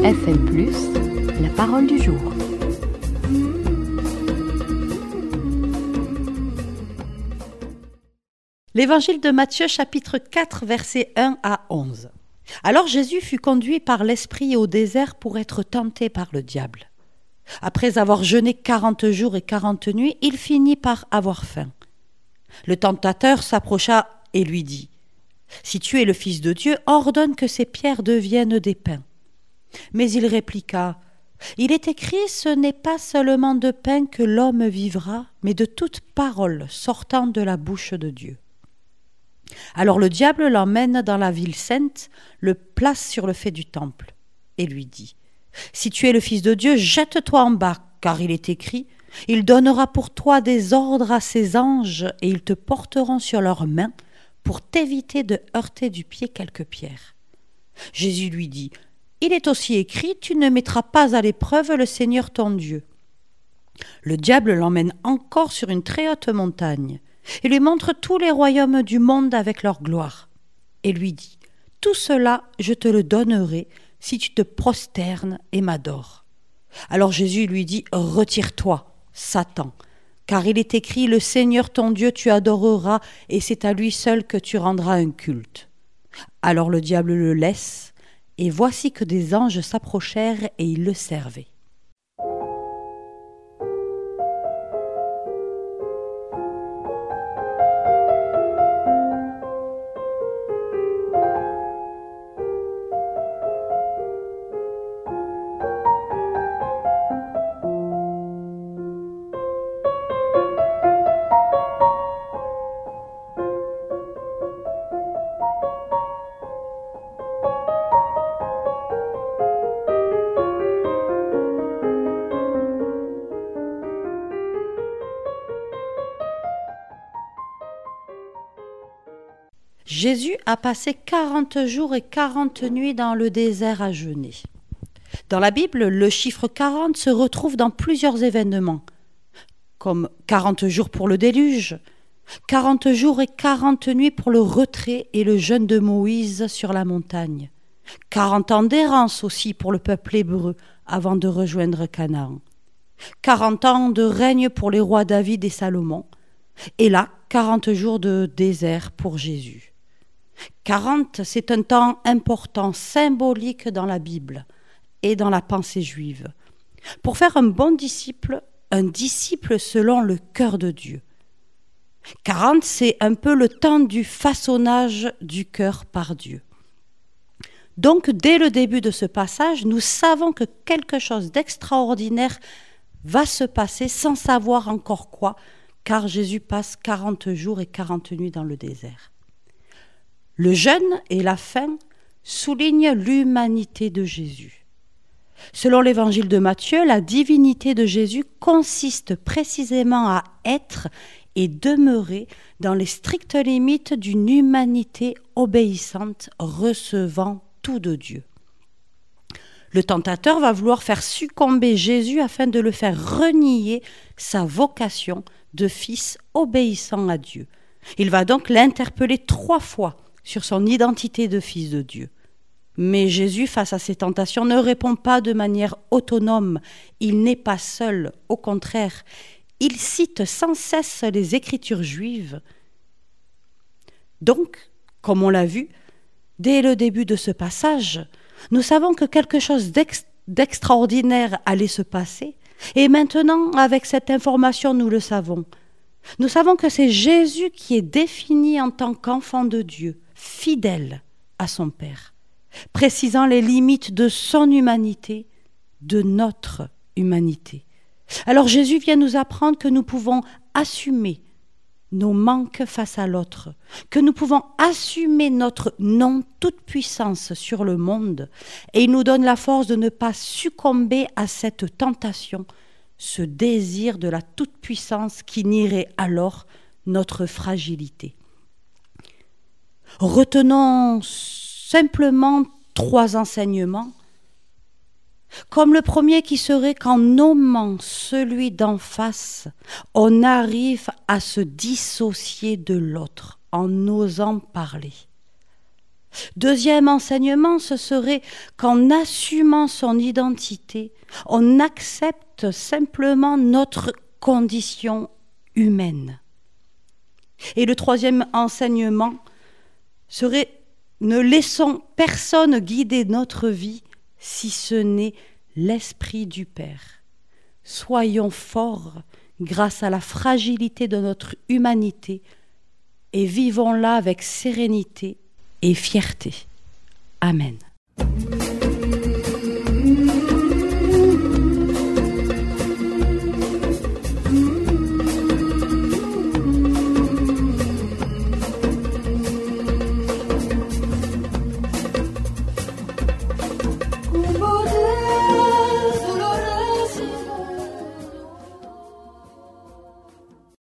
FM+, la parole du jour. L'évangile de Matthieu, chapitre 4, versets 1 à 11. Alors Jésus fut conduit par l'Esprit au désert pour être tenté par le diable. Après avoir jeûné 40 jours et 40 nuits, il finit par avoir faim. Le tentateur s'approcha et lui dit : « Si tu es le Fils de Dieu, ordonne que ces pierres deviennent des pains. » Mais il répliqua : « Il est écrit, ce n'est pas seulement de pain que l'homme vivra, mais de toute parole sortant de la bouche de Dieu. » Alors le diable l'emmène dans la ville sainte, le place sur le fait du temple, et lui dit : « Si tu es le Fils de Dieu, jette-toi en bas, car il est écrit : il donnera pour toi des ordres à ses anges, et ils te porteront sur leurs mains, pour t'éviter de heurter du pied quelques pierres. » Jésus lui dit : « Il est aussi écrit, tu ne mettras pas à l'épreuve le Seigneur ton Dieu. » Le diable l'emmène encore sur une très haute montagne, et lui montre tous les royaumes du monde avec leur gloire, et lui dit : « Tout cela, je te le donnerai si tu te prosternes et m'adores. » Alors Jésus lui dit : « Retire-toi, Satan, car il est écrit : le Seigneur ton Dieu tu adoreras, et c'est à lui seul que tu rendras un culte. » Alors le diable le laisse, et voici que des anges s'approchèrent et ils le servaient. Jésus a passé 40 jours et 40 nuits dans le désert à jeûner. Dans la Bible, le chiffre 40 se retrouve dans plusieurs événements, comme 40 jours pour le déluge, 40 jours et 40 nuits pour le retrait et le jeûne de Moïse sur la montagne, 40 ans d'errance aussi pour le peuple hébreu avant de rejoindre Canaan, 40 ans de règne pour les rois David et Salomon, et là, 40 jours de désert pour Jésus. 40, c'est un temps important, symbolique dans la Bible et dans la pensée juive. Pour faire un bon disciple, un disciple selon le cœur de Dieu. 40, c'est un peu le temps du façonnage du cœur par Dieu. Donc, dès le début de ce passage, nous savons que quelque chose d'extraordinaire va se passer sans savoir encore quoi, car Jésus passe 40 jours et 40 nuits dans le désert. Le jeûne et la faim soulignent l'humanité de Jésus. Selon l'évangile de Matthieu, la divinité de Jésus consiste précisément à être et demeurer dans les strictes limites d'une humanité obéissante, recevant tout de Dieu. Le tentateur va vouloir faire succomber Jésus afin de le faire renier sa vocation de fils obéissant à Dieu. Il va donc l'interpeller 3 fois sur son identité de fils de Dieu. Mais Jésus, face à ces tentations, ne répond pas de manière autonome. Il n'est pas seul, au contraire. Il cite sans cesse les Écritures juives. Donc, comme on l'a vu, dès le début de ce passage, nous savons que quelque chose d'extraordinaire allait se passer. Et maintenant, avec cette information, nous le savons. Nous savons que c'est Jésus qui est défini en tant qu'enfant de Dieu, fidèle à son Père, précisant les limites de son humanité, de notre humanité. Alors Jésus vient nous apprendre que nous pouvons assumer nos manques face à l'autre, que nous pouvons assumer notre non-toute-puissance sur le monde, et il nous donne la force de ne pas succomber à cette tentation, ce désir de la toute-puissance qui nierait alors notre fragilité. Retenons simplement 3 enseignements, comme le premier qui serait qu'en nommant celui d'en face, on arrive à se dissocier de l'autre en osant parler. Deuxième enseignement, ce serait qu'en assumant son identité, on accepte simplement notre condition humaine. Et le troisième enseignement serait: ne laissons personne guider notre vie si ce n'est l'Esprit du Père. Soyons forts grâce à la fragilité de notre humanité et vivons-la avec sérénité et fierté. Amen.